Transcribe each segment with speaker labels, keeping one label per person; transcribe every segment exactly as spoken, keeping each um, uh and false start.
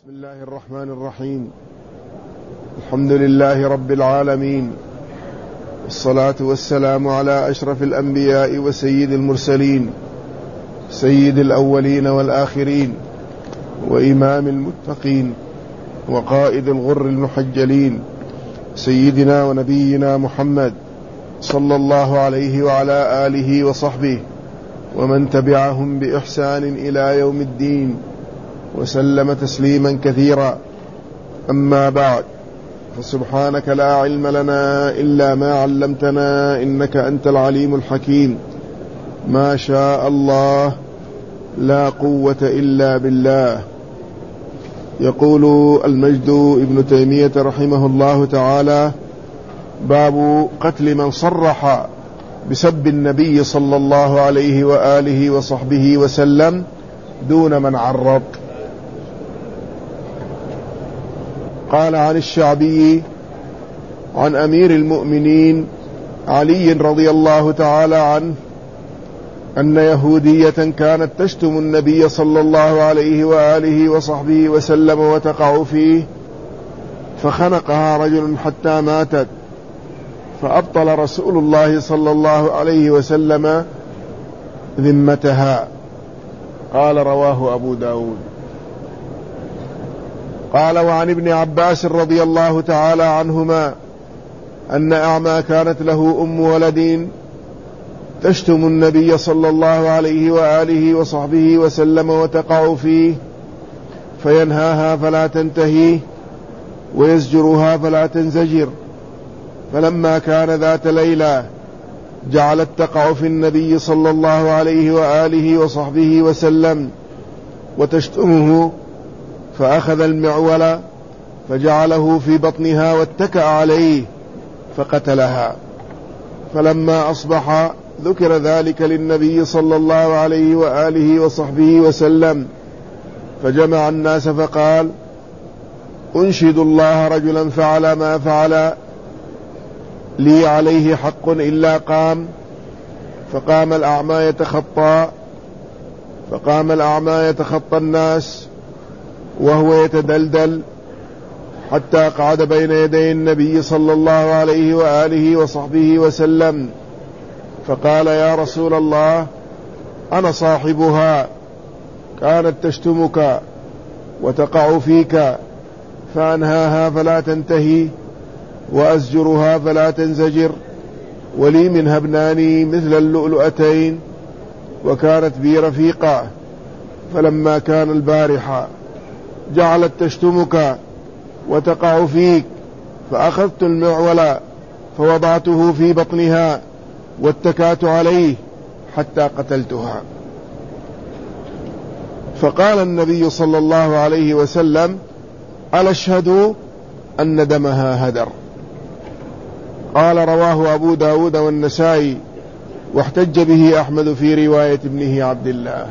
Speaker 1: بسم الله الرحمن الرحيم. الحمد لله رب العالمين، والصلاة والسلام على أشرف الأنبياء وسيد المرسلين، سيد الأولين والآخرين، وإمام المتقين، وقائد الغر المحجلين، سيدنا ونبينا محمد صلى الله عليه وعلى آله وصحبه ومن تبعهم بإحسان إلى يوم الدين، وسلم تسليما كثيرا. أما بعد، فسبحانك لا علم لنا إلا ما علمتنا إنك أنت العليم الحكيم. ما شاء الله لا قوة إلا بالله. يقول المجد ابن تيمية رحمه الله تعالى: باب قتل من صرح بسب النبي صلى الله عليه وآله وصحبه وسلم دون من عرض. قال عن الشعبي عن أمير المؤمنين علي رضي الله تعالى عنه أن يهودية كانت تشتم النبي صلى الله عليه وآله وصحبه وسلم وتقع فيه، فخنقها رجل حتى ماتت، فأبطل رسول الله صلى الله عليه وسلم ذمتها. قال: رواه أبو داود. قال: وعن ابن عباس رضي الله تعالى عنهما أن أعمى كانت له أم ولد تشتم النبي صلى الله عليه وآله وصحبه وسلم وتقع فيه، فينهاها فلا تنتهي، ويزجرها فلا تنزجر. فلما كان ذات ليلة جعلت تقع في النبي صلى الله عليه وآله وصحبه وسلم وتشتمه، فأخذ المعول فجعله في بطنها واتكأ عليه فقتلها. فلما أصبح ذكر ذلك للنبي صلى الله عليه وآله وصحبه وسلم، فجمع الناس فقال: أنشد الله رجلا فعل ما فعل لي عليه حق إلا قام. فقام الأعمى يتخطى فقام الأعمى يتخطى الناس وهو يتدلدل حتى قعد بين يدي النبي صلى الله عليه وآله وصحبه وسلم، فقال: يا رسول الله، أنا صاحبها، كانت تشتمك وتقع فيك، فأنهاها فلا تنتهي، وأزجرها فلا تنزجر، ولي منها ابنان مثل اللؤلؤتين، وكانت بي رفيقة، فلما كان البارحة جعلت تشتمك وتقع فيك، فأخذت المعول فوضعته في بطنها واتكأت عليه حتى قتلتها. فقال النبي صلى الله عليه وسلم: ألا اشهد أن دمها هدر. قال: رواه أبو داود والنسائي، واحتج به أحمد في رواية ابنه عبد الله.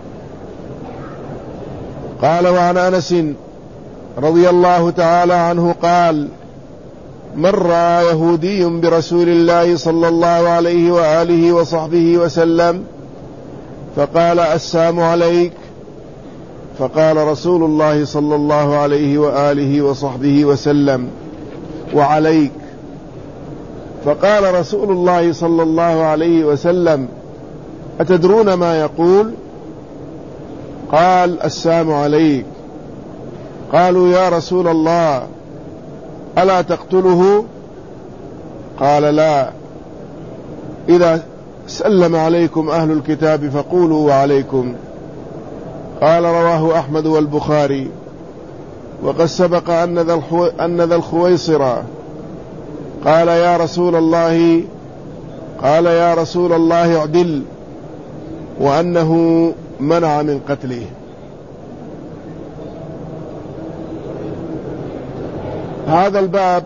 Speaker 1: قال: وعن أنس رضي الله تعالى عنه قال: مر يهودي برسول الله صلى الله عليه وآله وصحبه وسلم، فقال: السلام عليك. فقال رسول الله صلى الله عليه وآله وصحبه وسلم: وعليك. فقال رسول الله صلى الله عليه وسلم: أتدرون ما يقول؟ قال: السلام عليك. قالوا: يا رسول الله، ألا تقتله؟ قال: لا، إذا سلم عليكم أهل الكتاب فقولوا وعليكم. قال: رواه أحمد والبخاري. وقد سبق أن ذا الخويصرة قال: يا رسول الله قال يا رسول الله اعدل، وأنه منع من قتله. هذا الباب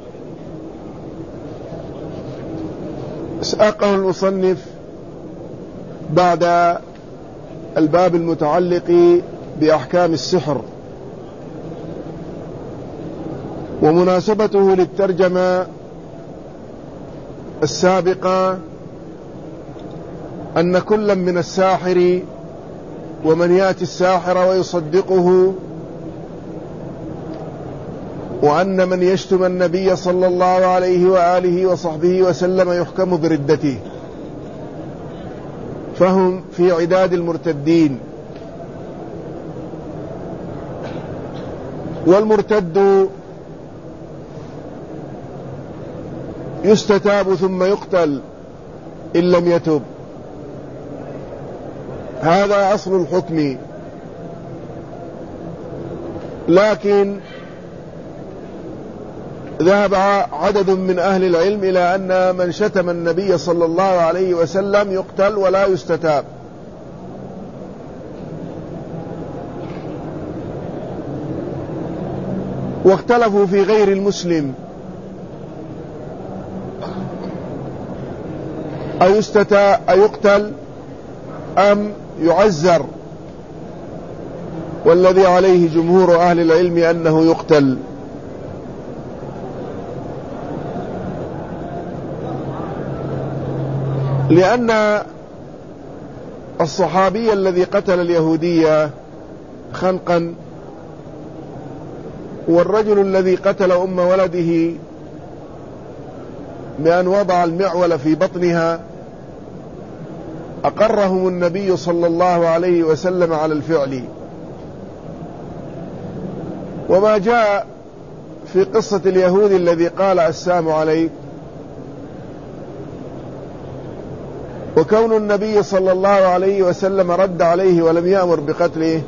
Speaker 1: ساقه المصنف بعد الباب المتعلق بأحكام السحر، ومناسبته للترجمة السابقة أن كل من الساحر ومن يأتي الساحر ويصدقه وأن من يشتم النبي صلى الله عليه وآله وصحبه وسلم يحكم بردته، فهم في عداد المرتدين. والمرتد يستتاب ثم يقتل إن لم يتب، هذا أصل الحكم. لكن ذهب عدد من أهل العلم إلى أن من شتم النبي صلى الله عليه وسلم يقتل ولا يستتاب. واختلفوا في غير المسلم أيقتل أم يعزر، والذي عليه جمهور أهل العلم أنه يقتل. لأن الصحابي الذي قتل اليهودية خنقا، والرجل الذي قتل أم ولده بأن وضع المعول في بطنها، أقرهم النبي صلى الله عليه وسلم على الفعل. وما جاء في قصة اليهود الذي قال السلام عليك، وكون النبي صلى الله عليه وسلم رد عليه ولم يأمر بقتله،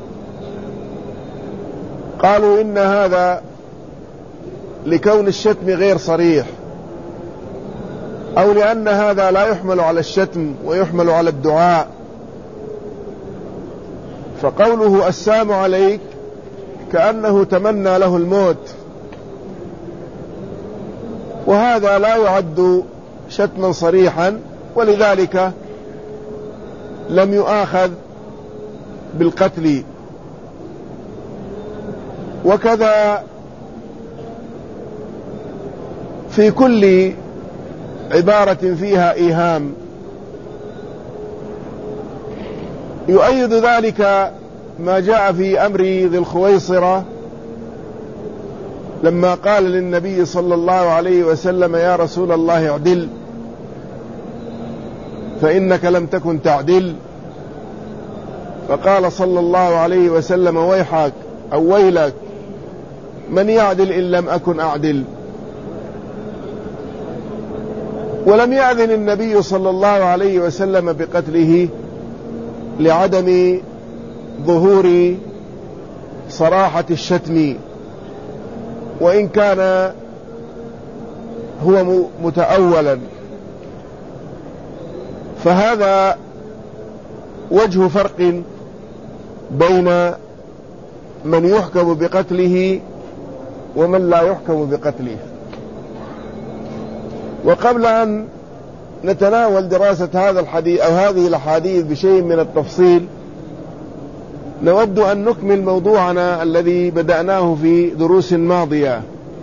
Speaker 1: قالوا إن هذا لكون الشتم غير صريح، أو لأن هذا لا يحمل على الشتم ويحمل على الدعاء، فقوله السلام عليك كأنه تمنى له الموت، وهذا لا يعد شتما صريحا، ولذلك لم يؤاخذ بالقتل. وكذا في كل عبارة فيها إيهام. يؤيد ذلك ما جاء في أمر ذي الخويصرة لما قال للنبي صلى الله عليه وسلم يا رسول الله اعدل فإنك لم تكن تعدل، فقال صلى الله عليه وسلم ويحك أو ويلك من يعدل إن لم أكن أعدل. ولم يأذن النبي صلى الله عليه وسلم بقتله لعدم ظهور صراحة الشتم، وإن كان هو متأولا. فهذا وجه فرق بين من يحكم بقتله ومن لا يحكم بقتله. وقبل أن نتناول دراسة هذا الحديث أو هذه الأحاديث بشيء من التفصيل، نود أن نكمل موضوعنا الذي بدأناه في دروس ماضية.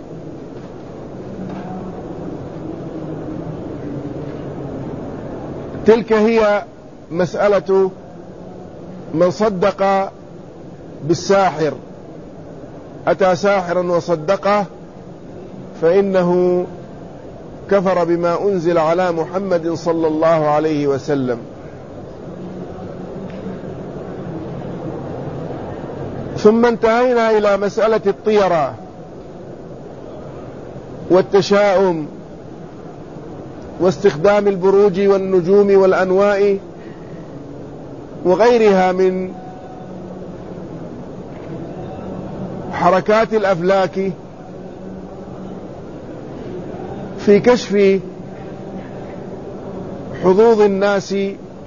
Speaker 1: تلك هي مسألة من صدق بالساحر، أتى ساحرا وصدقه فإنه كفر بما أنزل على محمد صلى الله عليه وسلم. ثم انتهينا إلى مسألة الطيرة والتشاؤم واستخدام البروج والنجوم والأنواء وغيرها من حركات الأفلاك في كشف حظوظ الناس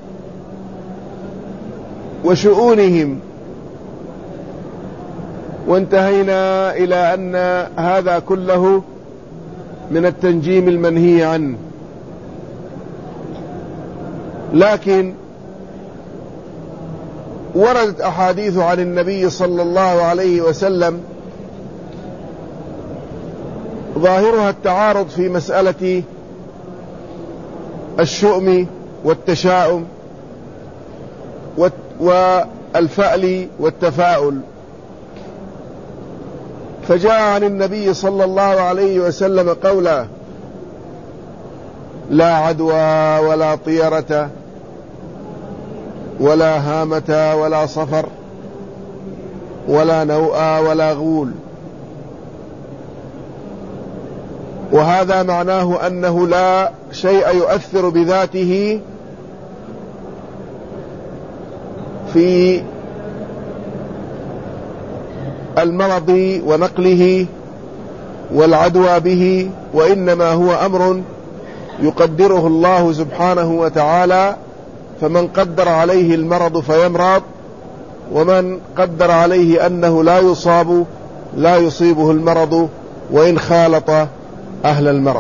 Speaker 1: وشؤونهم. وانتهينا إلى أن هذا كله من التنجيم المنهي عنه. لكن وردت أحاديث عن النبي صلى الله عليه وسلم ظاهرها التعارض في مسألة الشؤم والتشاؤم والفأل والتفاؤل. فجاء عن النبي صلى الله عليه وسلم قوله: لا عدوى ولا طيرة ولا هامة ولا صفر ولا نوء ولا غول. وهذا معناه أنه لا شيء يؤثر بذاته في المرض ونقله والعدوى به، وإنما هو أمر يقدره الله سبحانه وتعالى، فمن قدر عليه المرض فيمرض، ومن قدر عليه أنه لا يصاب لا يصيبه المرض وإن خالط أهل المرض.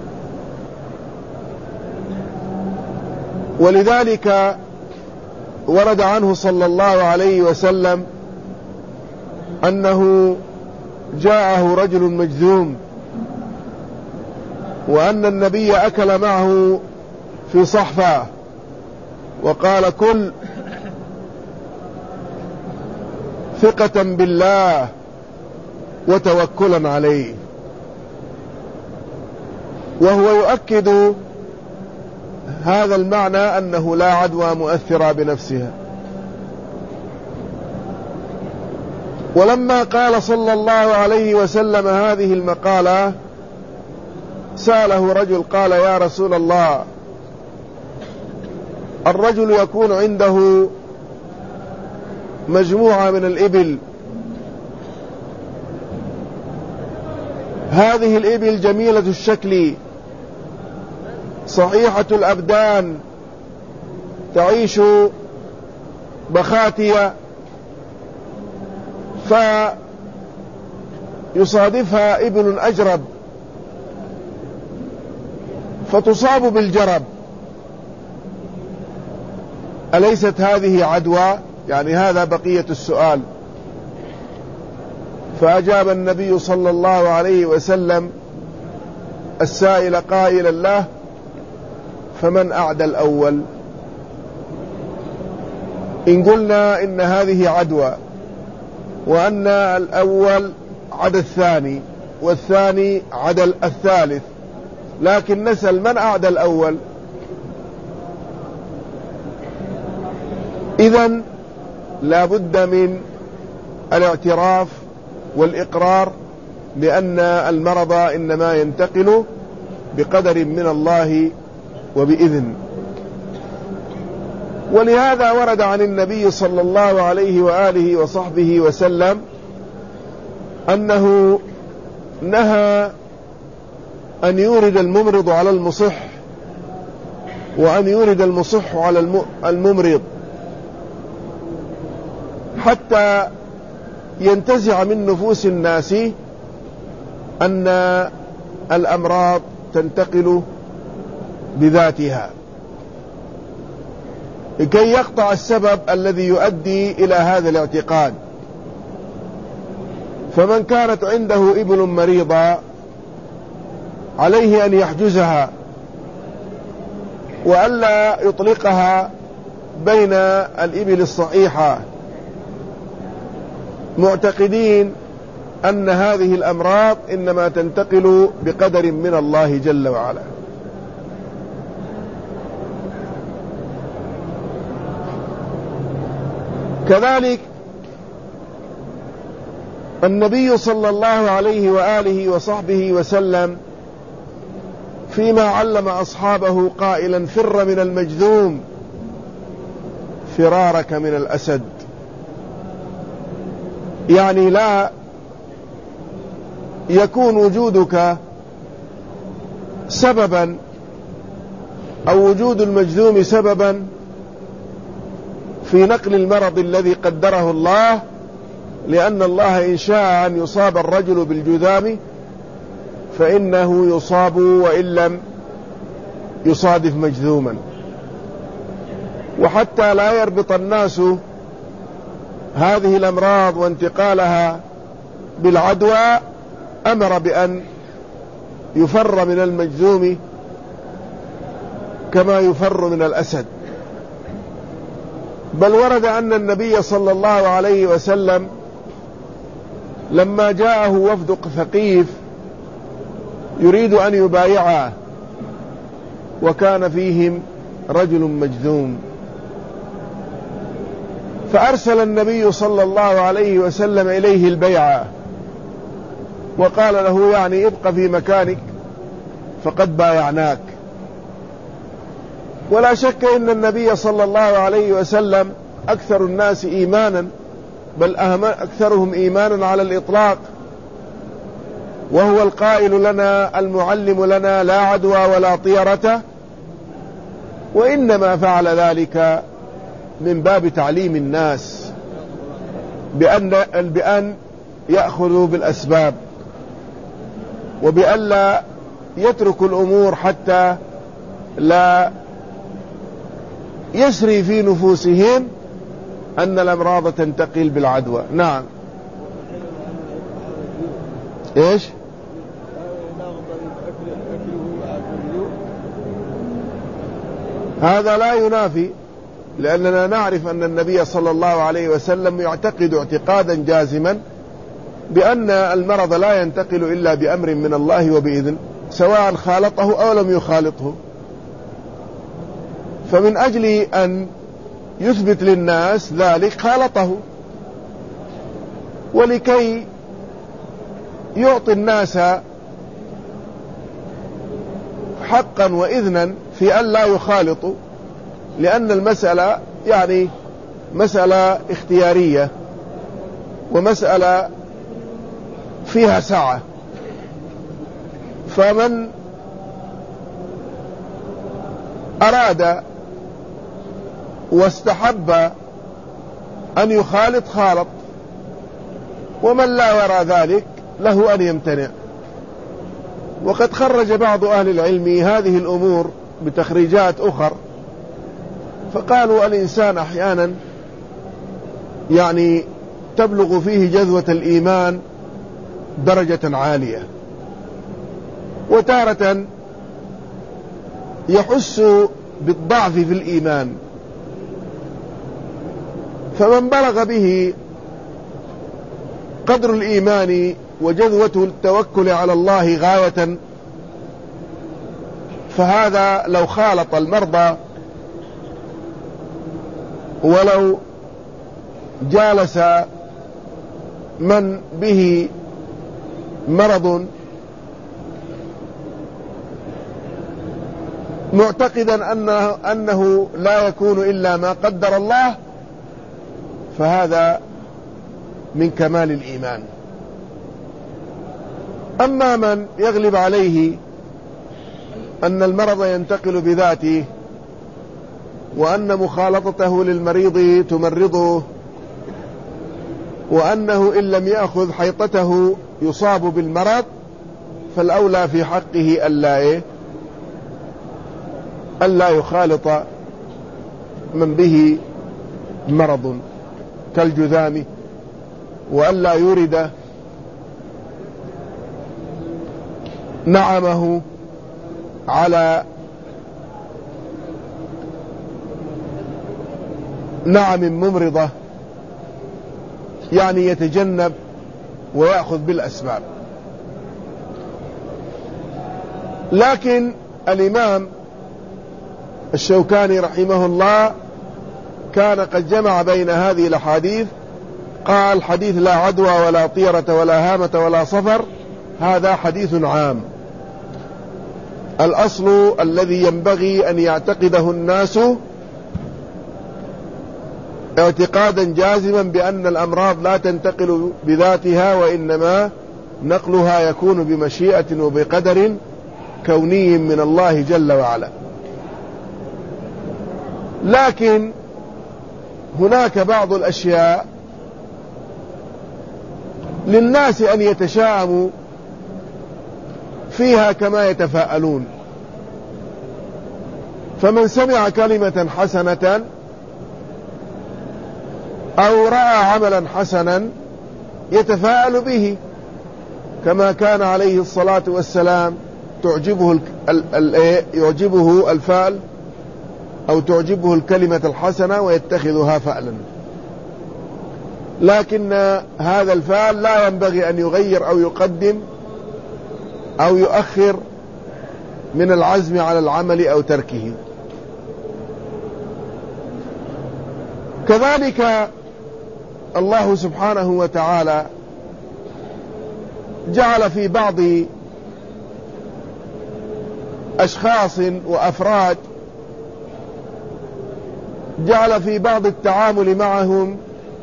Speaker 1: ولذلك ورد عنه صلى الله عليه وسلم أنه جاءه رجل مجذوم، وأن النبي أكل معه في صحفة وقال: كل ثقة بالله وتوكلا عليه. وهو يؤكد هذا المعنى أنه لا عدوى مؤثرة بنفسها. ولما قال صلى الله عليه وسلم هذه المقالة سأله رجل قال: يا رسول الله، الرجل يكون عنده مجموعة من الإبل، هذه الإبل جميلة الشكل صحيحة الأبدان تعيش بخاتية، فيصادفها إبل أجرب فتصاب بالجرب، أليست هذه عدوى؟ يعني هذا بقية السؤال. فأجاب النبي صلى الله عليه وسلم السائل قائلا له: فمن أعدى الأول؟ إن قلنا إن هذه عدوى وأن الأول عدا الثاني والثاني عدا الثالث، لكن نسأل: من أعدى الأول؟ إذن لا بد من الاعتراف والإقرار بأن المرض إنما ينتقل بقدر من الله وبإذن. ولهذا ورد عن النبي صلى الله عليه وآله وصحبه وسلم أنه نهى أن يورد الممرض على المصح، وأن يورد المصح على الممرض، حتى ينتزع من نفوس الناس أن الأمراض تنتقل بذاتها، لكي يقطع السبب الذي يؤدي إلى هذا الاعتقاد. فمن كانت عنده إبل مريضة عليه أن يحجزها وألا يطلقها بين الإبل الصحيحة، معتقدين أن هذه الأمراض إنما تنتقل بقدر من الله جل وعلا. كذلك النبي صلى الله عليه وآله وصحبه وسلم فيما علم أصحابه قائلا: فر من المجذوم فرارك من الأسد. يعني لا يكون وجودك سببا أو وجود المجذوم سببا في نقل المرض الذي قدره الله، لأن الله إن شاء أن يصاب الرجل بالجذام فإنه يصاب وإن لم يصادف مجذوما. وحتى لا يربط الناس هذه الأمراض وانتقالها بالعدوى أمر بأن يفر من المجذوم كما يفر من الأسد. بل ورد أن النبي صلى الله عليه وسلم لما جاءه وفد ثقيف يريد أن يبايعه، وكان فيهم رجل مجذوم، فأرسل النبي صلى الله عليه وسلم إليه البيعة، وقال له يعني ابق في مكانك فقد بايعناك. ولا شك إن النبي صلى الله عليه وسلم أكثر الناس إيمانا، بل أكثرهم إيمانا على الإطلاق، وهو القائل لنا المعلم لنا لا عدوى ولا طيرة، وإنما فعل ذلك من باب تعليم الناس بأن, بأن يأخذوا بالأسباب، وبأن لا يتركوا الأمور حتى لا يسري في نفوسهم أن الأمراض تنتقل بالعدوى. نعم. إيش؟ هذا لا ينافي، لأننا نعرف أن النبي صلى الله عليه وسلم يعتقد اعتقادا جازما بأن المرض لا ينتقل إلا بأمر من الله وبإذن، سواء خالطه أو لم يخالطه. فمن أجل أن يثبت للناس ذلك خالطه، ولكي يعطي الناس حقا وإذنا في أن لا يخالطوا، لأن المسألة يعني مسألة اختيارية ومسألة فيها سعة. فمن أراد واستحب أن يخالط خالط، ومن لا يرى ذلك له أن يمتنع. وقد خرج بعض أهل العلم هذه الأمور بتخريجات أخر، فقالوا الإنسان أحيانا يعني تبلغ فيه جذوة الإيمان درجة عالية، وتارة يحس بالضعف في الإيمان، فمن بلغ به قدر الإيمان وجذوة التوكل على الله غاية، فهذا لو خالط المرضى ولو جالس من به مرض معتقدا أنه, أنه لا يكون إلا ما قدر الله، فهذا من كمال الإيمان. أما من يغلب عليه أن المرض ينتقل بذاته، وأن مخالطته للمريض تمرضه، وأنه إن لم يأخذ حيطته يصاب بالمرض، فالأولى في حقه ألا إيه؟ ألا يخالط من به مرض كالجذام، وألا يرد نعمه على نعم ممرضة، يعني يتجنب ويأخذ بالأسباب. لكن الإمام الشوكاني رحمه الله كان قد جمع بين هذه الأحاديث، قال حديث لا عدوى ولا طيرة ولا هامة ولا صفر هذا حديث عام. الأصل الذي ينبغي أن يعتقده الناس اعتقادا جازما بأن الأمراض لا تنتقل بذاتها، وإنما نقلها يكون بمشيئة وبقدر كوني من الله جل وعلا. لكن هناك بعض الأشياء للناس أن يتشاءموا فيها كما يتفاءلون، فمن سمع كلمة حسنة أو رأى عملا حسنا يتفاءل به، كما كان عليه الصلاة والسلام تعجبه يعجبه الفعل أو تعجبه الكلمة الحسنة ويتخذها فعلا. لكن هذا الفعل لا ينبغي أن يغير أو يقدم أو يؤخر من العزم على العمل أو تركه. كذلك الله سبحانه وتعالى جعل في بعض أشخاص وأفراد، جعل في بعض التعامل معهم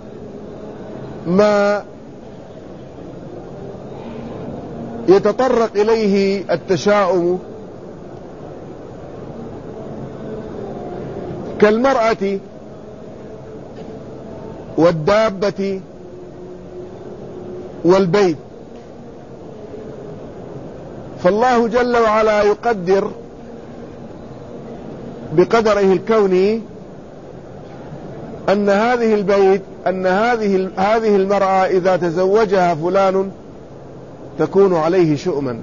Speaker 1: ما يتطرق إليه التشاؤم، كالمرأة والدابة والبيت. فالله جل وعلا يقدر بقدره الكوني أن هذه البيت أن هذه هذه المرأة إذا تزوجها فلان تكون عليه شؤما،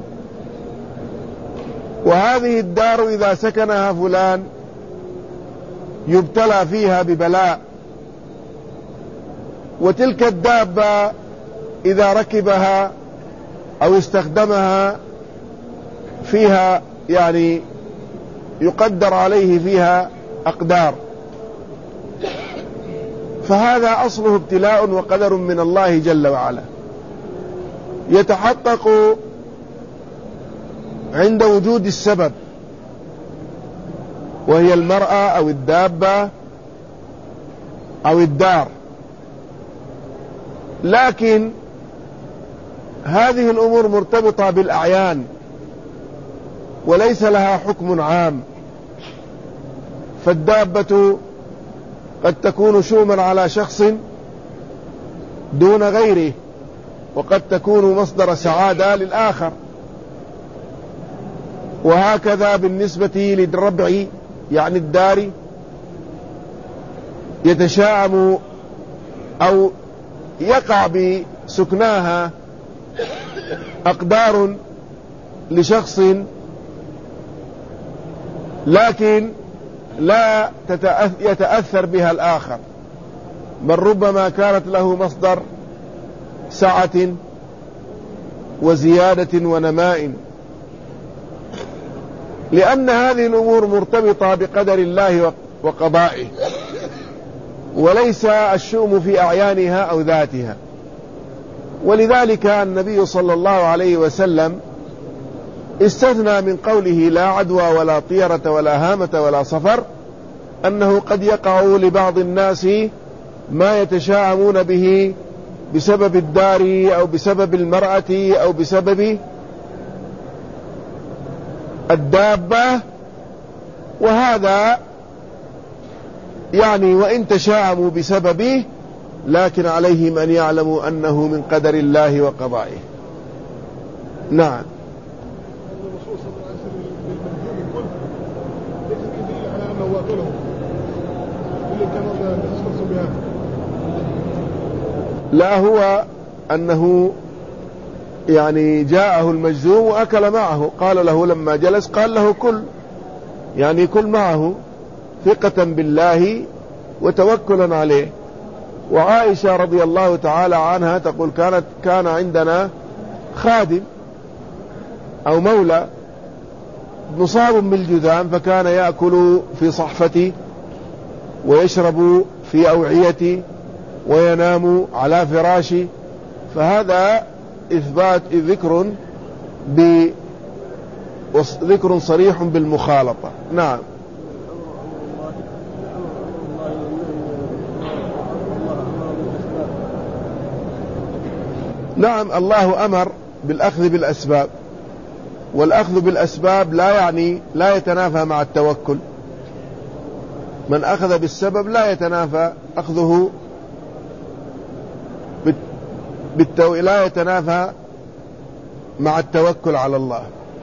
Speaker 1: وهذه الدار إذا سكنها فلان يبتلى فيها ببلاء، وتلك الدابة إذا ركبها أو استخدمها فيها يعني يقدر عليه فيها أقدار. فهذا أصله ابتلاء وقدر من الله جل وعلا يتحقق عند وجود السبب، وهي المرأة أو الدابة أو الدار. لكن هذه الأمور مرتبطة بالأعيان وليس لها حكم عام. فالدابة قد تكون شؤما على شخص دون غيره، وقد تكون مصدر سعادة للآخر، وهكذا بالنسبة للربع يعني الدار يتشاءم أو يقع بسكناها أقدار لشخص، لكن لا يتأثر بها الآخر، بل ربما كانت له مصدر سعة وزيادة ونماء، لأن هذه الأمور مرتبطة بقدر الله وقضائه، وليس الشؤم في أعيانها أو ذاتها. ولذلك النبي صلى الله عليه وسلم استثنى من قوله لا عدوى ولا طيرة ولا هامة ولا صفر أنه قد يقع لبعض الناس ما يتشاءمون به بسبب الدار أو بسبب المرأة أو بسبب الدابة، وهذا يعني وإن تشاءموا بسببه لكن عليهم أن يعلموا أنه من قدر الله وقضائه. نعم. لا، هو أنه يعني جاءه المجذوم وأكل معه، قال له لما جلس قال له كل، يعني كل معه ثقة بالله وتوكلا عليه. وعائشة رضي الله تعالى عنها تقول كانت كان عندنا خادم أو مولى مصاب بالجذام، فكان يأكل في صحفتي ويشرب في أوعيتي وينام على فراشي. فهذا إثبات ذكر ذكر صريح بالمخالطة. نعم. نعم، الله أمر بالأخذ بالأسباب، والأخذ بالأسباب لا يعني لا يتنافى مع التوكل. من أخذ بالسبب لا يتنافى أخذه بالتو... لا يتنافى مع التوكل على الله.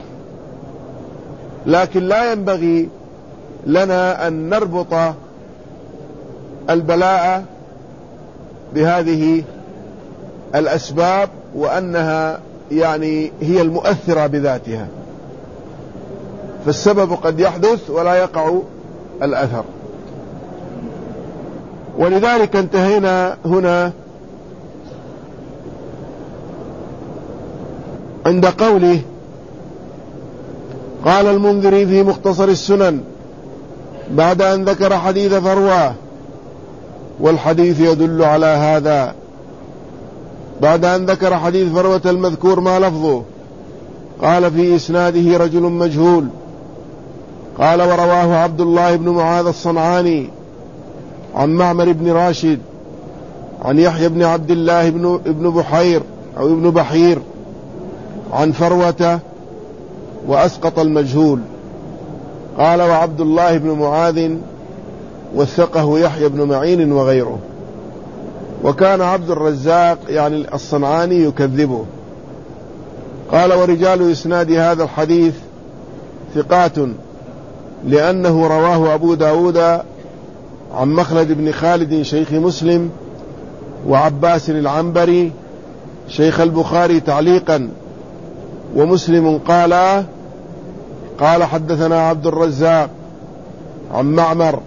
Speaker 1: لكن لا ينبغي لنا أن نربط البلاء بهذه الأسباب وأنها يعني هي المؤثرة بذاتها، فالسبب قد يحدث ولا يقع الأثر. ولذلك انتهينا هنا عند قوله قال المنذري في مختصر السنن بعد أن ذكر حديث فروة، والحديث يدل على هذا، بعد أن ذكر حديث فروة المذكور ما لفظه، قال في إسناده رجل مجهول، قال ورواه عبد الله بن معاذ الصنعاني عن معمر بن راشد عن يحيى بن عبد الله بن ابن بحير أو ابن بحير عن فروة وأسقط المجهول. قال وعبد الله بن معاذ وثقه يحيى بن معين وغيره، وكان عبد الرزاق يعني الصنعاني يكذبه. قال ورجال إسناد هذا الحديث ثقات، لأنه رواه أبو داود عن مخلد بن خالد شيخ مسلم وعباس العنبري شيخ البخاري تعليقا، ومسلم قال قال حدثنا عبد الرزاق عن معمر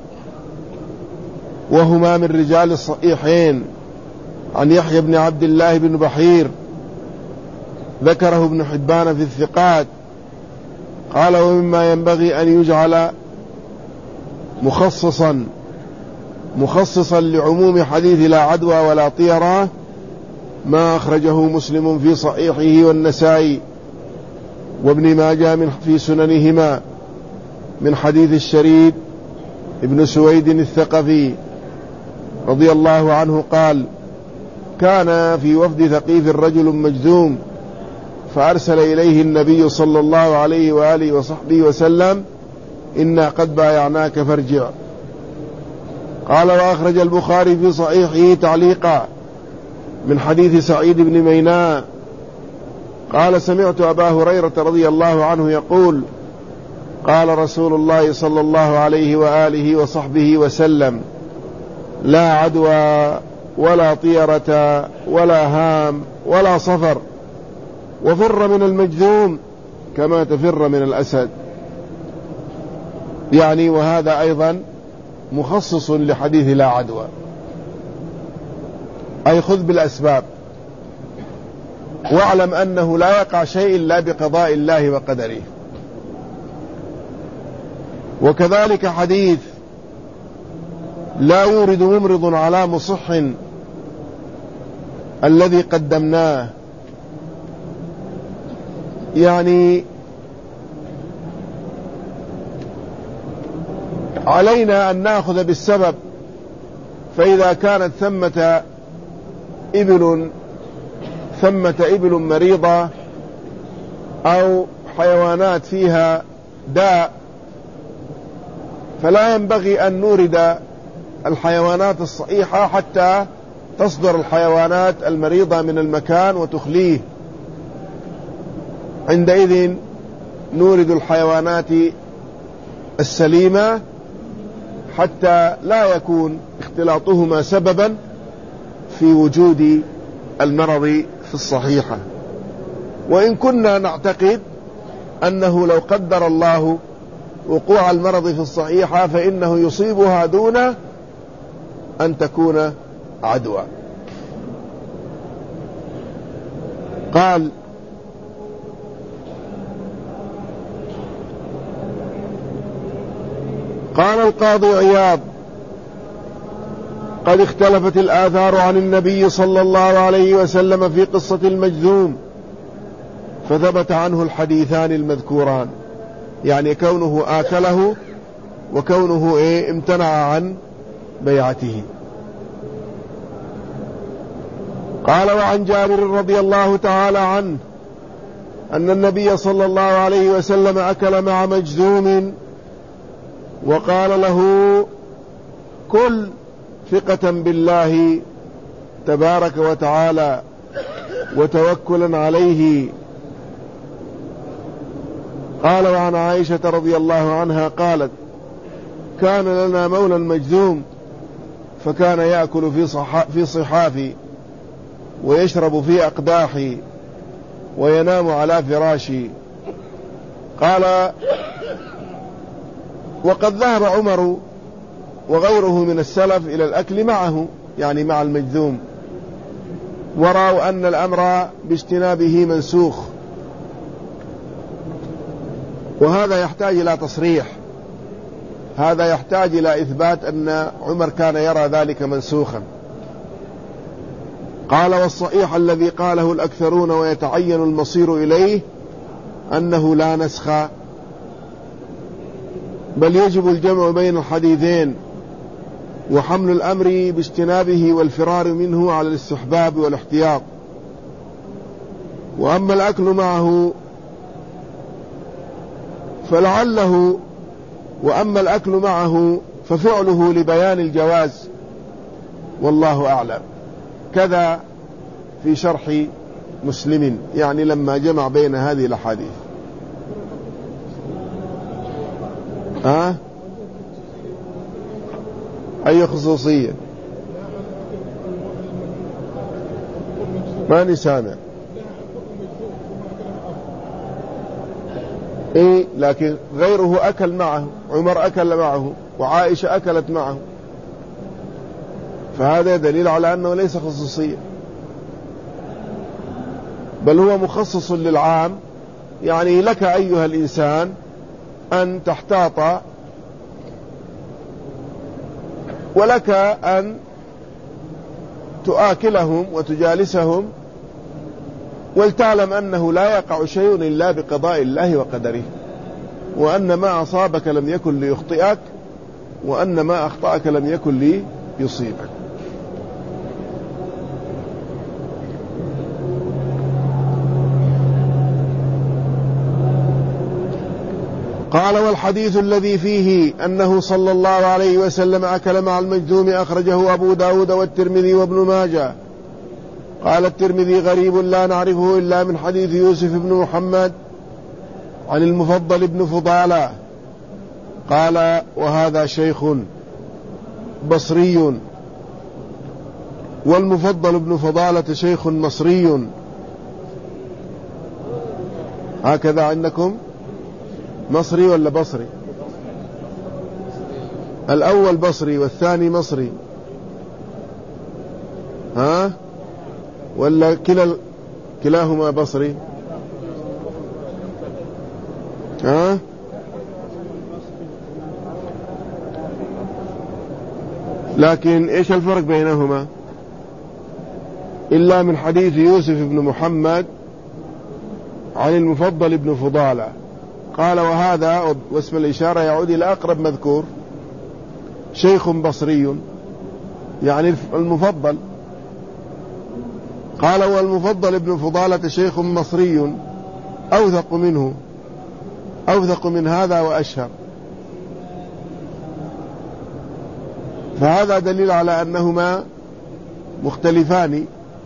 Speaker 1: وهما من رجال الصحيحين عن يحيى بن عبد الله بن بحير ذكره ابن حبان في الثقات. قال ومما ينبغي أن يجعل مخصصا مخصصا لعموم حديث لا عدوى ولا طيرة ما أخرجه مسلم في صحيحه والنسائي وابن ماجه من في سننهما من حديث الشريد ابن سويد الثقفي رضي الله عنه قال كان في وفد ثقيف رجل مجذوم فأرسل إليه النبي صلى الله عليه وآله وصحبه وسلم إنا قد بايعناك فارجع. قال وأخرج البخاري في صحيحه تعليقا من حديث سعيد بن ميناء قال سمعت أبا هريرة رضي الله عنه يقول قال رسول الله صلى الله عليه وآله وصحبه وسلم لا عدوى ولا طيرة ولا هام ولا صفر، وفر من المجذوم كما تفر من الأسد. يعني وهذا أيضا مخصص لحديث لا عدوى، أي خذ بالأسباب واعلم أنه لا يقع شيء إلا بقضاء الله وقدره. وكذلك حديث لا يورد ممرض على مصح الذي قدمناه، يعني علينا أن نأخذ بالسبب، فإذا كانت ثمة إبل ثمة إبل مريضة أو حيوانات فيها داء فلا ينبغي أن نورد الحيوانات الصحيحة حتى تصدر الحيوانات المريضة من المكان وتخليه، عندئذ نورد الحيوانات السليمة حتى لا يكون اختلاطهما سببا في وجود المرض في الصحيحة. وإن كنا نعتقد أنه لو قدر الله وقوع المرض في الصحيحة فإنه يصيبها دون أن تكون عدوى. قال قال القاضي عياض قد اختلفت الآثار عن النبي صلى الله عليه وسلم في قصة المجذوم، فثبت عنه الحديثان المذكوران، يعني كونه آكله وكونه إيه امتنع عن بيعته. قال وعن جابر رضي الله تعالى عنه أن النبي صلى الله عليه وسلم أكل مع مجذوم وقال له كل ثقة بالله تبارك وتعالى وتوكلا عليه. قال وعن عائشة رضي الله عنها قالت كان لنا مولى مجذوم فكان يأكل في, صح في صحافي ويشرب في أقداحي وينام على فراشي. قال وقد ذهب عمر وغيره من السلف إلى الأكل معه، يعني مع المجذوم، ورأوا أن الأمر باجتنابه منسوخ، وهذا يحتاج إلى تصريح، هذا يحتاج إلى إثبات أن عمر كان يرى ذلك منسوخا. قال: والصحيح الذي قاله الأكثرون ويتعين المصير إليه أنه لا نسخ، بل يجب الجمع بين الحديثين، وحمل الأمر باجتنابه والفرار منه على الاستحباب والاحتياط. وأما الأكل معه فلعله وأما الأكل معه ففعله لبيان الجواز، والله أعلم. كذا في شرح مسلم، يعني لما جمع بين هذه الأحاديث. ها؟ أي خصوصية؟ ماني سامع. إيه، لكن غيره أكل معه، عمر أكل معه، وعائشة أكلت معه، فهذا دليل على أنه ليس خصوصية، بل هو مخصص للعام. يعني لك أيها الإنسان أن تحتاط، ولك أن تآكلهم وتجالسهم، ولتعلم أنه لا يقع شيء إلا بقضاء الله وقدره، وأن ما أصابك لم يكن ليخطئك، وأن ما أخطأك لم يكن ليصيبك. قال: والحديث الذي فيه أنه صلى الله عليه وسلم أكل مع المجذوم أخرجه أبو داود والترمذي وابن ماجه. قال الترمذي: غريب لا نعرفه إلا من حديث يوسف بن محمد عن المفضل بن فضالة. قال: وهذا شيخ بصري، والمفضل بن فضالة شيخ مصري. هكذا عندكم؟ مصري ولا بصري؟ الأول بصري والثاني مصري، ها؟ ولا كلا كلاهما بصري؟ ها؟ لكن إيش الفرق بينهما؟ إلا من حديث يوسف بن محمد عن المفضل بن فضالة. قال: وهذا، واسم الإشارة يعود إلى أقرب مذكور، شيخ بصري، يعني المفضل. قال: والمفضل بن فضالة شيخ مصري، أوثق منه، أوثق من هذا وأشهر. فهذا دليل على أنهما مختلفان.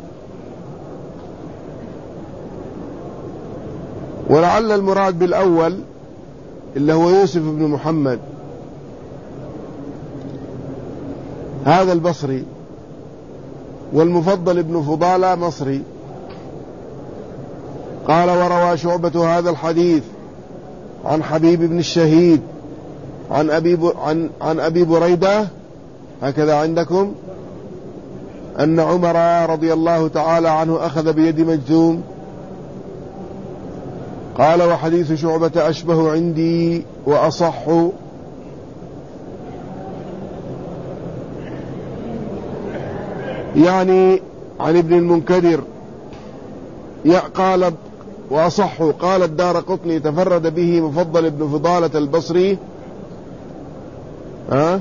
Speaker 1: ولعل المراد بالأول اللي هو يوسف بن محمد هذا البصري، والمفضل ابن فضالة مصري. قال: وروى شعبة هذا الحديث عن حبيب بن الشهيد عن أبي, عن, عن أبي بريدة، هكذا عندكم، أن عمر رضي الله تعالى عنه أخذ بيد مجذوم. قال: وحديث شعبة أشبه عندي وأصح، يعني عن ابن المنكدر. قال: وأصح. قال الدارقطني: تفرد به مفضل ابن فضالة البصري. ها؟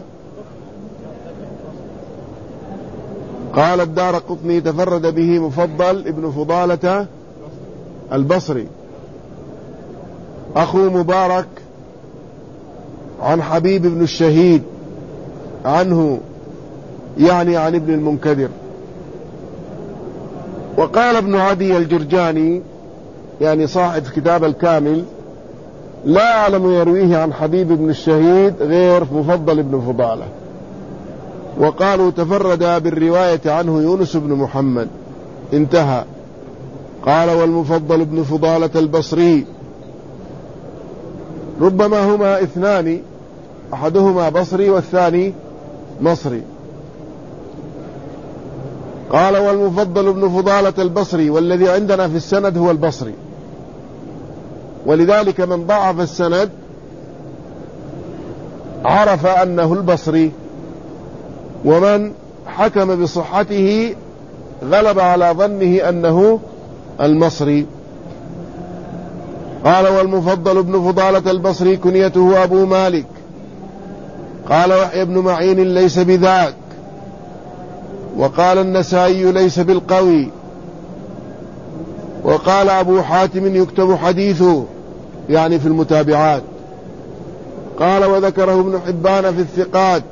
Speaker 1: قال الدارقطني: تفرد به مفضل ابن فضالة البصري أخو مبارك عن حبيب بن الشهيد عنه، يعني عن ابن المنكدر. وقال ابن عدي الجرجاني، يعني صاحب كتاب الكامل: لا أعلم يرويه عن حبيب بن الشهيد غير مفضل ابن فضالة. وقالوا: تفرد بالرواية عنه يونس بن محمد. انتهى. قال: والمفضل ابن فضالة البصري ربما هما اثنان، أحدهما بصري والثاني مصري. قال والمفضل ابن فضالة البصري، والذي عندنا في السند هو البصري، ولذلك من ضعف السند عرف أنه البصري، ومن حكم بصحته غلب على ظنه أنه المصري. قال والمفضل ابن فضالة البصري كنيته أبو مالك. قال يحيى بن معين ليس بذاك. وقال النسائي ليس بالقوي. وقال أبو حاتم يكتب حديثه، يعني في المتابعات. قال وذكره ابن حبان في الثقات.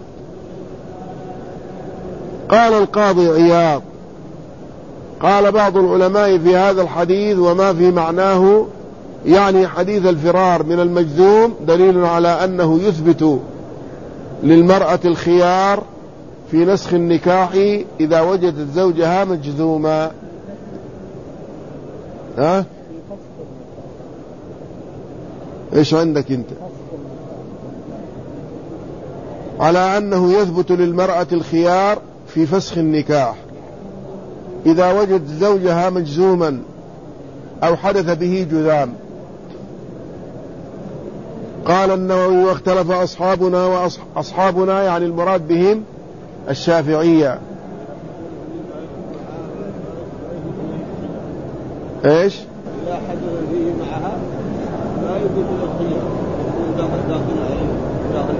Speaker 1: قال القاضي عياض قال بعض العلماء في هذا الحديث وما في معناه، يعني حديث الفرار من المجذوم، دليل على أنه يثبت للمرأة الخيار في نسخ النكاح إذا وجدت زوجها مجذوما. ها؟ إيش عندك أنت؟ على أنه يثبت للمرأة الخيار في فسخ النكاح إذا وجد زوجها مجزوما أو حدث به جذام. قال النووي واختلف أصحابنا وأصحابنا، يعني المراد بهم الشافعية. إيش؟
Speaker 2: لا حدث فيه معها لا يثبت الخيار داخل داخل داخل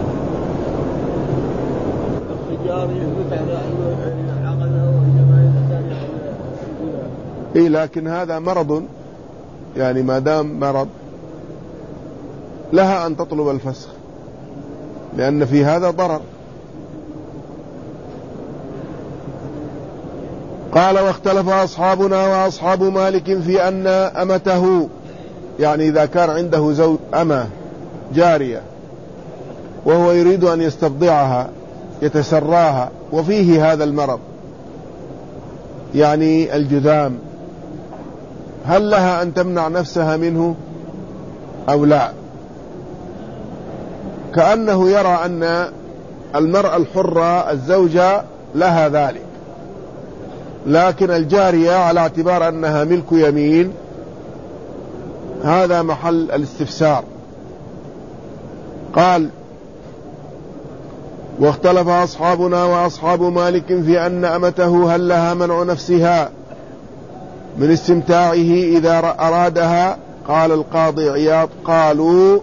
Speaker 2: الخيار يثبت على عقلها وجماعة الثانية.
Speaker 1: إيه لكن هذا مرض، يعني ما دام مرض لها أن تطلب الفسخ، لأن في هذا ضرر. قال واختلف أصحابنا وأصحاب مالك في أن أمته، يعني إذا كان عنده زوج أمة جارية وهو يريد أن يستبضعها يتسراها وفيه هذا المرض، يعني الجذام، هل لها أن تمنع نفسها منه أو لا؟ كأنه يرى أن المرأة الحرة الزوجة لها ذلك، لكن الجارية على اعتبار أنها ملك يمين هذا محل الاستفسار. قال واختلف أصحابنا وأصحاب مالك في أن أمته هل لها منع نفسها من استمتاعه إذا أرادها. قال القاضي عياض قالوا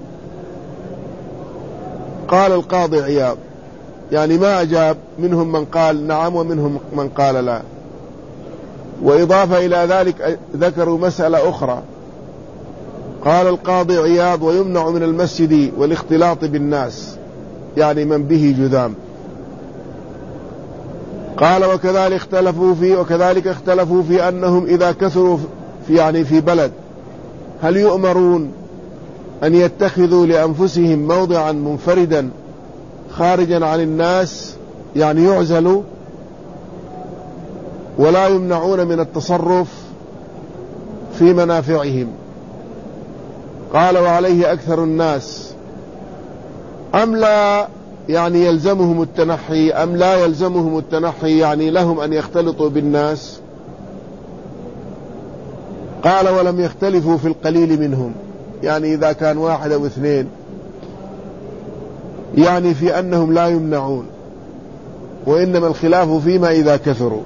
Speaker 1: قال القاضي عياض يعني ما أجاب، منهم من قال نعم ومنهم من قال لا. وإضافة إلى ذلك ذكروا مسألة أخرى. قال القاضي عياض ويمنع من المسجد والاختلاط بالناس، يعني من به جذام. قال وكذلك اختلفوا في وكذلك اختلفوا في أنهم إذا كثروا في يعني في بلد هل يؤمرون أن يتخذوا لأنفسهم موضعا منفردا خارجا عن الناس، يعني يعزلوا ولا يمنعون من التصرف في منافعهم. قال وعليه أكثر الناس، أم لا يعني يلزمهم التنحي أم لا يلزمهم التنحي، يعني لهم أن يختلطوا بالناس. قال ولم يختلفوا في القليل منهم، يعني إذا كان واحد أو اثنين، يعني في أنهم لا يمنعون، وإنما الخلاف فيما إذا كثروا.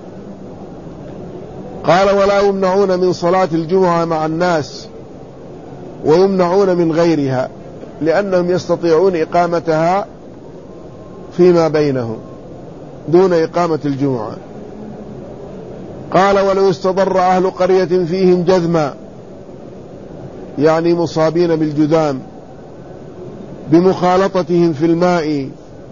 Speaker 1: قال ولا يمنعون من صلاة الجمعة مع الناس ويمنعون من غيرها لأنهم يستطيعون إقامتها فيما بينهم دون إقامة الجمعة. قال ولو استضر أهل قرية فيهم جذما، يعني مصابين بالجذام، بمخالطتهم في الماء،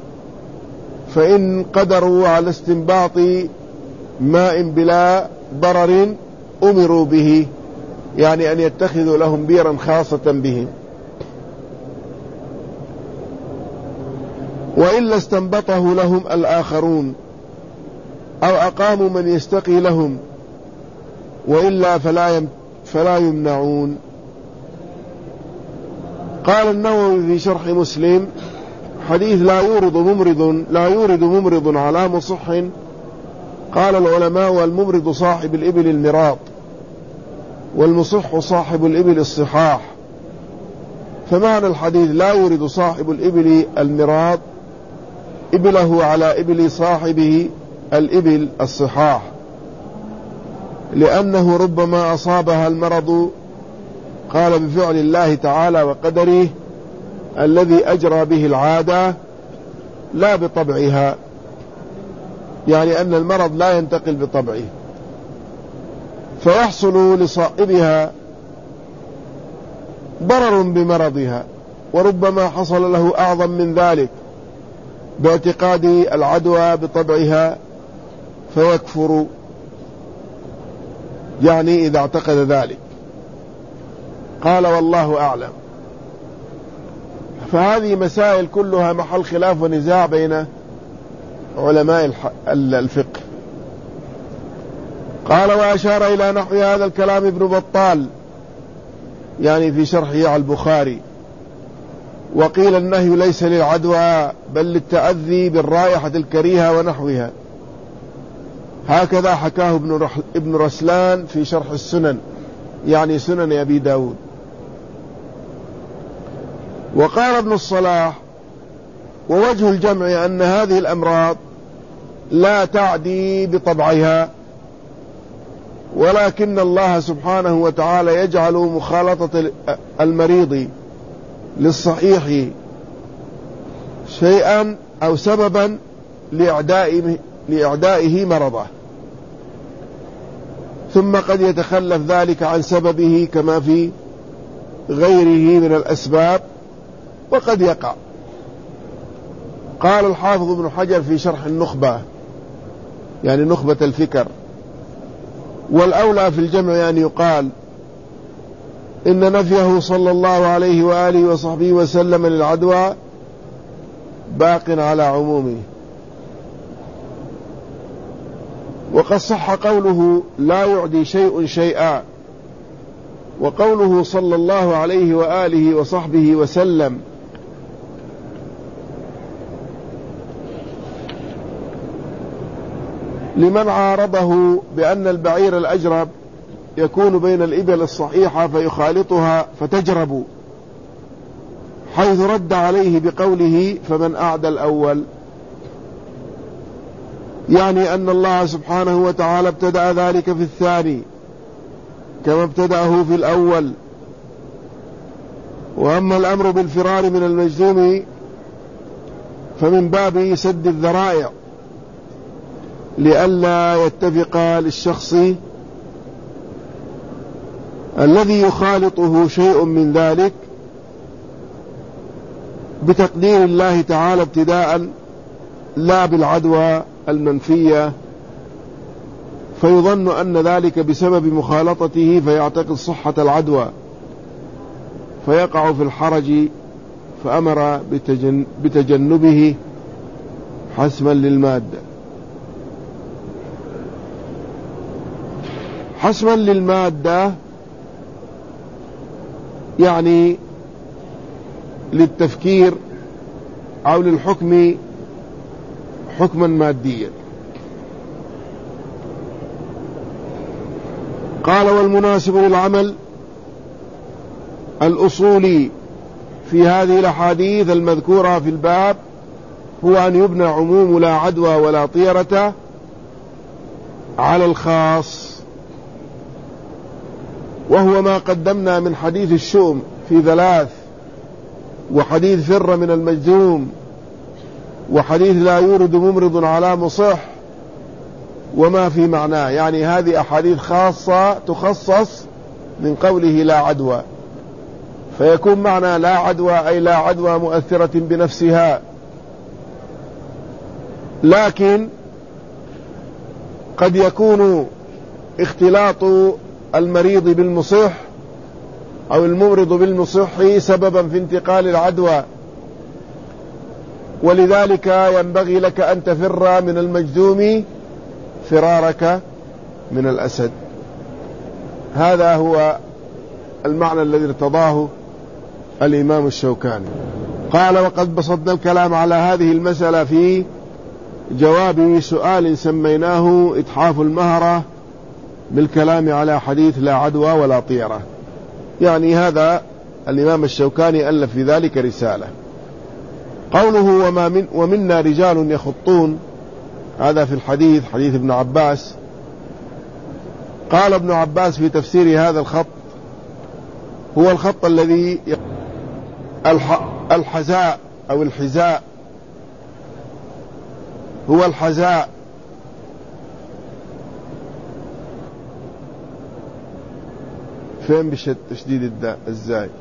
Speaker 1: فإن قدروا على استنباط ماء بلا ضرر أمروا به، يعني أن يتخذوا لهم بيرا خاصة بهم. وإلا استنبطه لهم الآخرون أو أقاموا من يستقي لهم، وإلا فلا, فلا يمنعون. قال النووي في شرح مسلم حديث لا يورد ممرض لا يورد ممرض على مصح، قال العلماء الممرض صاحب الإبل المراط، والمصح صاحب الإبل الصحاح. فمعنى الحديث لا يورد صاحب الإبل المراط إبله على إبل صاحبه الإبل الصحاح، لأنه ربما أصابها المرض، قال بفعل الله تعالى وقدره الذي أجرى به العادة لا بطبعها، يعني أن المرض لا ينتقل بطبعه، فيحصل لصاحبها ضرر بمرضها، وربما حصل له أعظم من ذلك باعتقاد العدوى بطبعها فيكفر، يعني إذا اعتقد ذلك. قال والله أعلم. فهذه مسائل كلها محل خلاف ونزاع بين علماء الفقه. قال وأشار إلى نحو هذا الكلام ابن بطال، يعني في شرحه على البخاري. وقيل النهي ليس للعدوى بل للتأذي بالرائحة الكريهة ونحوها، هكذا حكاه ابن رسلان في شرح السنن، يعني سنن أبي داود. وقال ابن الصلاح ووجه الجمع أن هذه الأمراض لا تعدي بطبعها، ولكن الله سبحانه وتعالى يجعل مخالطة المريض للصحيح شيئا أو سببا لإعدائه, لإعدائه مرضه، ثم قد يتخلف ذلك عن سببه كما في غيره من الأسباب، وقد يقع. قال الحافظ ابن حجر في شرح النخبة، يعني نخبة الفكر: والأولى في الجمع أن يقال إن نفيه صلى الله عليه وآله وصحبه وسلم للعدوى باق على عمومه. وقد صح قوله لا يعدي شيء شيئا، وقوله صلى الله عليه وآله وصحبه وسلم لمن عارضه بأن البعير الأجرب يكون بين الإبل الصحيحة فيخالطها فتجرب، حيث رد عليه بقوله فمن أعدى الأول، يعني أن الله سبحانه وتعالى ابتدأ ذلك في الثاني كما ابتدأه في الأول. وأما الأمر بالفرار من المجذوم فمن باب سد الذرائع لئلا يتفق للشخص الذي يخالطه شيء من ذلك بتقدير الله تعالى ابتداء لا بالعدوى المنفية، فيظن أن ذلك بسبب مخالطته فيعتقد صحة العدوى فيقع في الحرج، فأمر بتجن بتجنبه حسما للمادة. حسما للمادة يعني للتفكير أو للحكم حكما ماديا. قال والمناسب للعمل الأصولي في هذه الأحاديث المذكورة في الباب هو أن يبنى عموم لا عدوى ولا طيرة على الخاص، وهو ما قدمنا من حديث الشؤم في ثلاث، وحديث فر من المجذوم، وحديث لا يورد ممرض على مصح، وما في معناه، يعني هذه أحاديث خاصة تخصص من قوله لا عدوى، فيكون معنى لا عدوى أي لا عدوى مؤثرة بنفسها. لكن قد يكون اختلاط المريض بالمصح أو الممرض بالمصح سببا في انتقال العدوى، ولذلك ينبغي لك أن تفر من المجذوم فرارك من الأسد. هذا هو المعنى الذي ارتضاه الإمام الشوكاني. قال: وقد بسطنا الكلام على هذه المسألة في جواب سؤال سميناه إتحاف المهرة بالكلام على حديث لا عدوى ولا طيرة. يعني هذا الإمام الشوكاني ألف في ذلك رسالة. قوله: وما من ومنا رجال يخطون، هذا في الحديث، حديث ابن عباس. قال ابن عباس في تفسير هذا الخط: هو الخط الذي الحذاء أو الحذاء، هو الحذاء. فين بتشديد الداء الزاي؟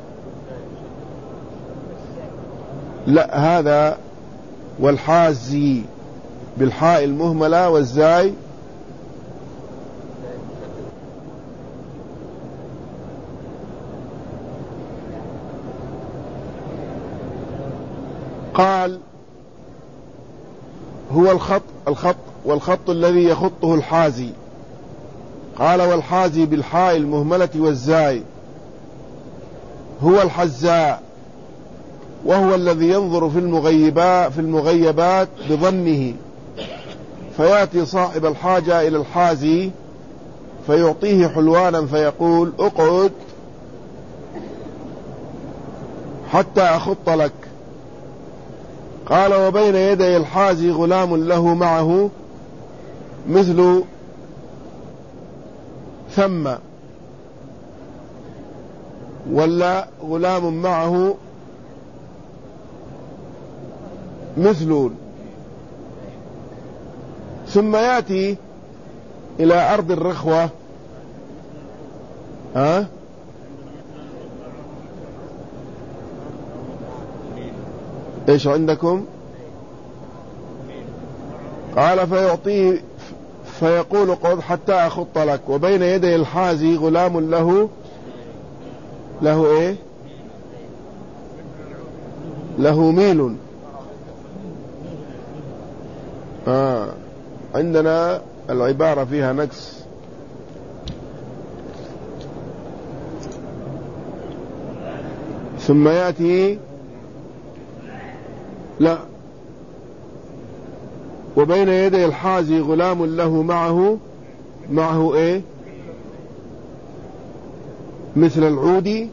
Speaker 1: لا، هذا والحازي بالحاء المهملة والزاي قال: هو الخط الخط والخط الذي يخطه الحازي. قال: والحازي بالحاء المهملة والزاي هو الحزاء، وهو الذي ينظر في المغيبات في المغيبات بظنه، فيأتي صاحب الحاجة إلى الحازي فيعطيه حلوانا فيقول: اقعد حتى أخط لك. قال: وبين يدي الحازي غلام له معه مثل ثم، ولا غلام معه مثل، ثم يأتي إلى أرض الرخوة. ها إيش عندكم؟ قال: فيعطيه فيقول: قد حتى أخط لك. وبين يدي الحازي غلام له له إيه له ميل. آه عندنا العبارة فيها نقص. ثم يأتي لا وبين يدي الحازي غلام له معه معه ايه مثل العود.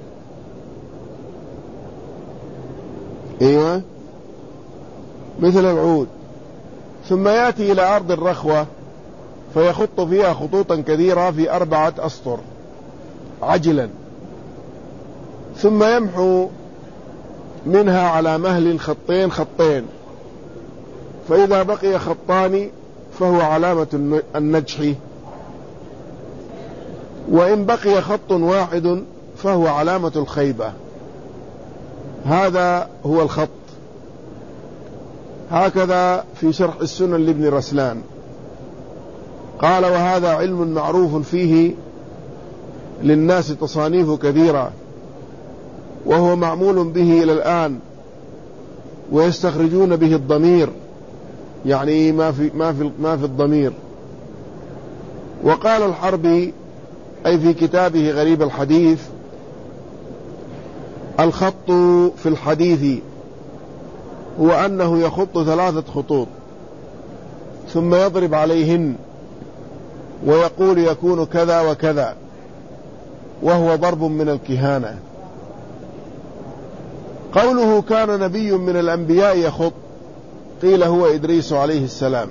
Speaker 1: ايوه مثل العود. ثم يأتي إلى أرض الرخوة فيخط فيها خطوطا كثيرة في أربعة أسطر عجلا، ثم يمحو منها على مهل خطين خطين، فإذا بقي خطان فهو علامة النجح، وإن بقي خط واحد فهو علامة الخيبة. هذا هو الخط. هكذا في شرح السنن لابن رسلان قال: وهذا علم معروف فيه للناس تصانيف كثيرة، وهو معمول به إلى الآن، ويستخرجون به الضمير، يعني ما في ما في ما في الضمير. وقال الحربي أي في كتابه غريب الحديث: الخط في الحديث هو أنه يخط ثلاثة خطوط ثم يضرب عليهن ويقول يكون كذا وكذا، وهو ضرب من الكهانة. قوله كان نبي من الأنبياء يخط، قيل هو إدريس عليه السلام.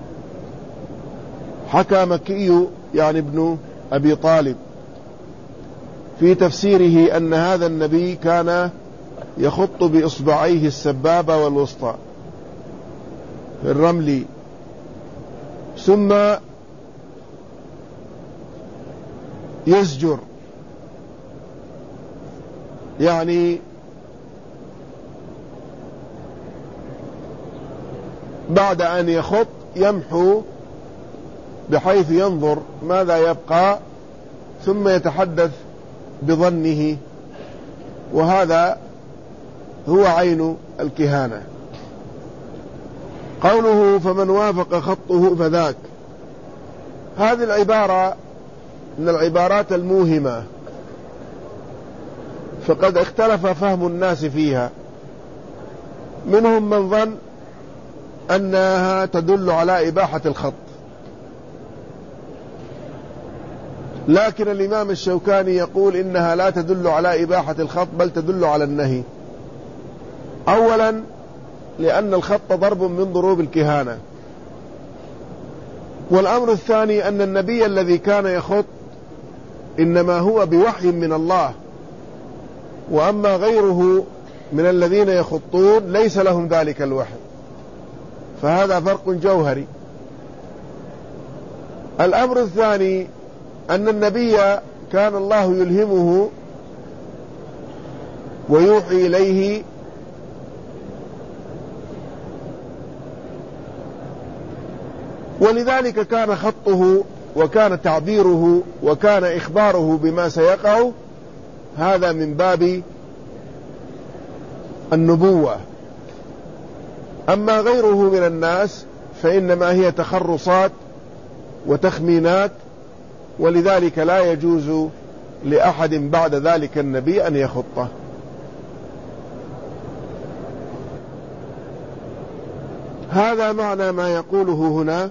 Speaker 1: حكى مكي يعني ابن أبي طالب في تفسيره أن هذا النبي كان يخط بإصبعيه السبابة والوسطى في الرمل، ثم يزجر، يعني بعد أن يخط يمحو بحيث ينظر ماذا يبقى ثم يتحدث بظنه، وهذا هو عين الكهانة. قوله فمن وافق خطه فذاك، هذه العبارة من العبارات الموهمة، فقد اختلف فهم الناس فيها، منهم من ظن أنها تدل على إباحة الخط، لكن الإمام الشوكاني يقول إنها لا تدل على إباحة الخط بل تدل على النهي. أولا لأن الخط ضرب من ضروب الكهانة، والأمر الثاني أن النبي الذي كان يخط إنما هو بوحي من الله، وأما غيره من الذين يخطون ليس لهم ذلك الوحي، فهذا فرق جوهري. الأمر الثاني أن النبي كان الله يلهمه ويوحي إليه ولذلك كان خطه وكان تعبيره وكان إخباره بما سيقع هذا من باب النبوة. أما غيره من الناس فإنما هي تخرصات وتخمينات، ولذلك لا يجوز لأحد بعد ذلك النبي أن يخطه. هذا معنى ما يقوله هنا.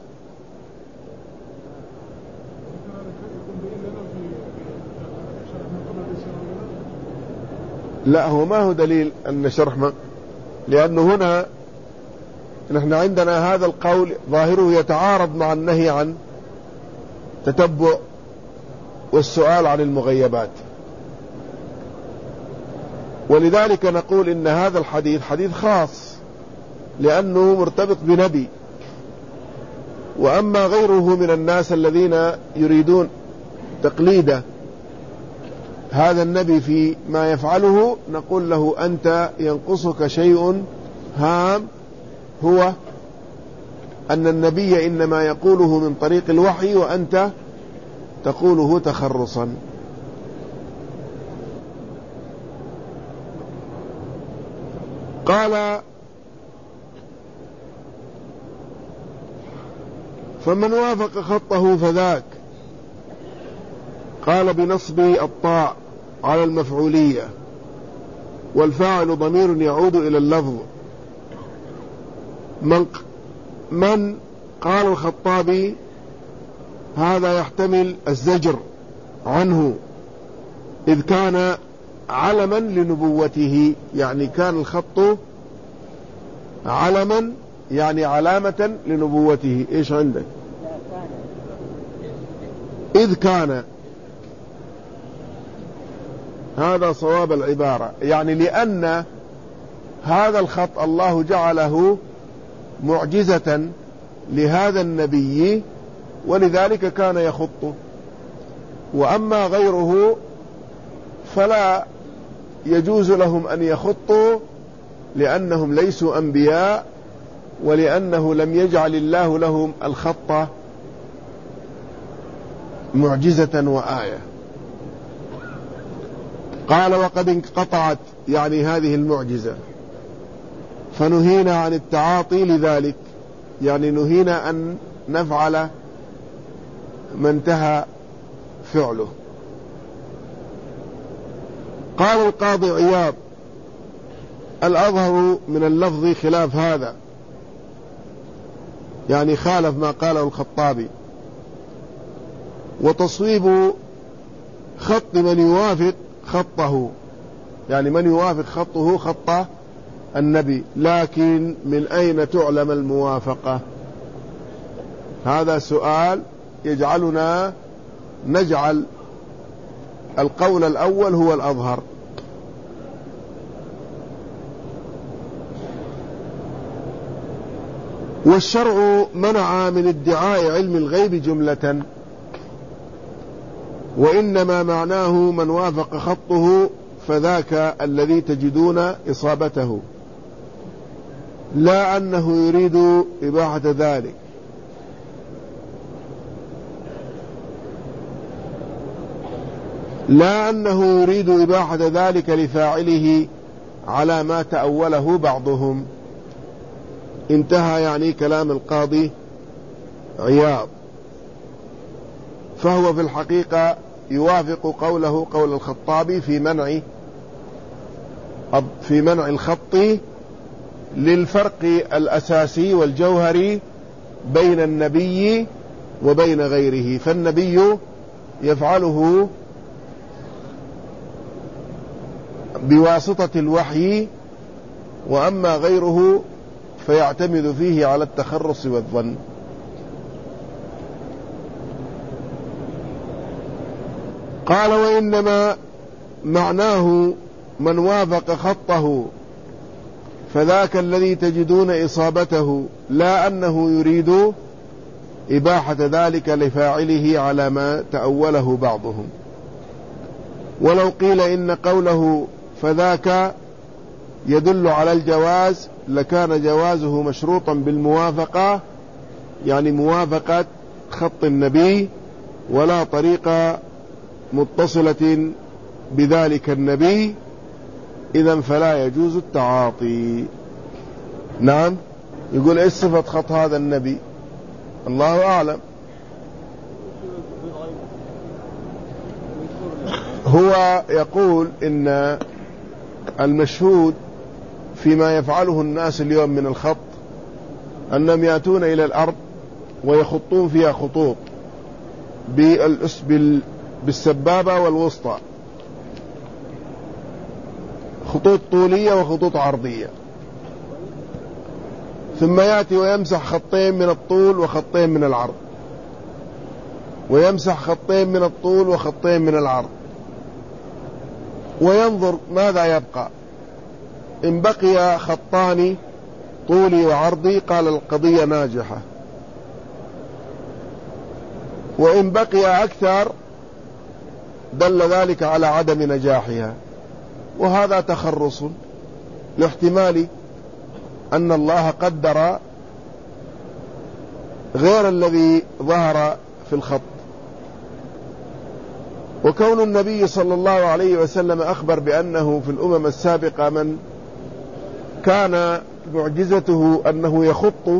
Speaker 1: لا، هو ما هو دليل أن شرح ما، لأنه هنا نحن عندنا هذا القول ظاهره يتعارض مع النهي عن تتبع والسؤال عن المغيبات، ولذلك نقول إن هذا الحديث حديث خاص لأنه مرتبط بنبي، وأما غيره من الناس الذين يريدون تقليد هذا النبي في ما يفعله نقول له أنت ينقصك شيء هام، هو أن النبي إنما يقوله من طريق الوحي وأنت تقوله تخرصا. قال فمن وافق خطه فذاك. قال بنصب الطاء على المفعولية، والفاعل ضمير يعود إلى اللفظ. من, من قال الخطابي هذا يحتمل الزجر عنه، إذ كان علما لنبوته، يعني كان الخط علما يعني علامة لنبوته. إيش عندك؟ إذ كان، هذا صواب العبارة، يعني لأن هذا الخط الله جعله معجزة لهذا النبي ولذلك كان يخطه، وأما غيره فلا يجوز لهم أن يخطوا لأنهم ليسوا أنبياء، ولأنه لم يجعل الله لهم الخط معجزة وآية. قال وقد انقطعت يعني هذه المعجزة، فنهينا عن التعاطي لذلك، يعني نهينا أن نفعل ما انتهى فعله. قال القاضي عياض الأظهر من اللفظ خلاف هذا، يعني خالف ما قاله الخطابي، وتصويب خط من يوافق خطه، يعني من يوافق خطه خط النبي، لكن من أين تعلم الموافقة؟ هذا سؤال يجعلنا نجعل القول الأول هو الأظهر. والشرع منع من ادعاء علم الغيب جملة، وإنما معناه من وافق خطه فذاك الذي تجدون إصابته، لا أنه يريد إباحة ذلك. لا أنه يريد إباحة ذلك لفاعله على ما تأوله بعضهم. انتهى يعني كلام القاضي عياض، فهو في الحقيقة يوافق قوله قول الخطابي في منع في منع الخط للفرق الأساسي والجوهري بين النبي وبين غيره، فالنبي يفعله بواسطة الوحي، وأما غيره فيعتمد فيه على التخرص والظن. قال: وإنما معناه من وافق خطه فذاك الذي تجدون إصابته، لا أنه يريد إباحة ذلك لفاعله على ما تأوله بعضهم. ولو قيل إن قوله فذاك يدل على الجواز لكان جوازه مشروطا بالموافقة، يعني موافقة خط النبي، ولا طريقة متصلة بذلك النبي، إذن فلا يجوز التعاطي. نعم، يقول إيش صفة خط هذا النبي؟ الله أعلم. هو يقول إن المشهود فيما يفعله الناس اليوم من الخط أنهم يأتون إلى الأرض ويخطون فيها خطوط بالسبابة والوسطى، خطوط طولية وخطوط عرضية، ثم يأتي ويمسح خطين من الطول وخطين من العرض، ويمسح خطين من الطول وخطين من العرض، وينظر ماذا يبقى. إن بقي خطان طولي وعرضي قال القضية ناجحة، وإن بقي أكثر دل ذلك على عدم نجاحها. وهذا تخرص لاحتمال أن الله قدر غير الذي ظهر في الخط. وكون النبي صلى الله عليه وسلم أخبر بأنه في الأمم السابقة من كان معجزته أنه يخط،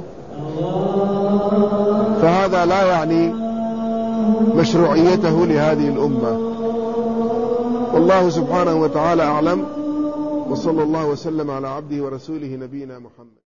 Speaker 1: فهذا لا يعني مشروعيته لهذه الأمة. والله سبحانه وتعالى أعلم، وصلى الله وسلم على عبده ورسوله نبينا محمد.